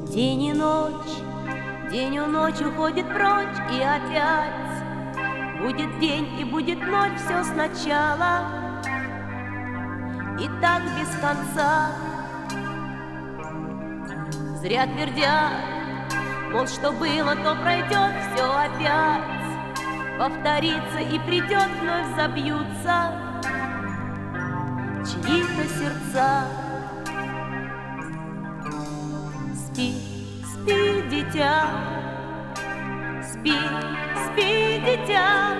День и ночь, день у ночь уходит прочь, и опять будет день и будет ночь, все сначала, и так без конца. Зря твердят, мол, что было, то пройдет, все опять повторится и придет, вновь забьются чьи-то сердца. Спи, спи, дитя, спи, спи, дитя.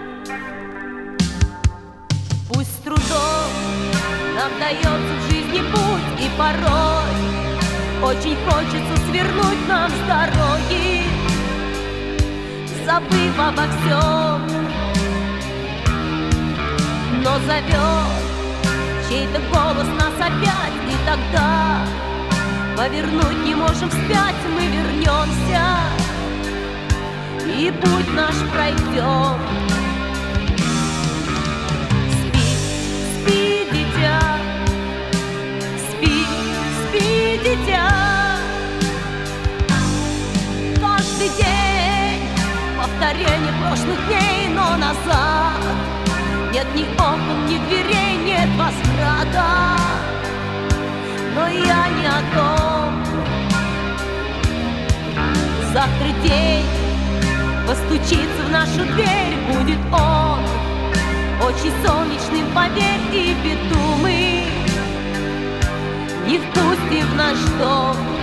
Пусть с трудом нам дается в жизни путь, и порой очень хочется свернуть нам с дороги, забыв обо всем. Но зовет чей-то голос нас опять, и тогда повернуть не можем вспять, мы вернемся, и путь наш пройдем. Спи, спи, дитя, спи, спи, дитя. Каждый день повторение прошлых дней, но назад нет ни окон, ни дверей, нет возврата. Но я не о том. Завтра день постучится в нашу дверь, будет он очень солнечным, поверь, и беду мы не впустим в наш дом.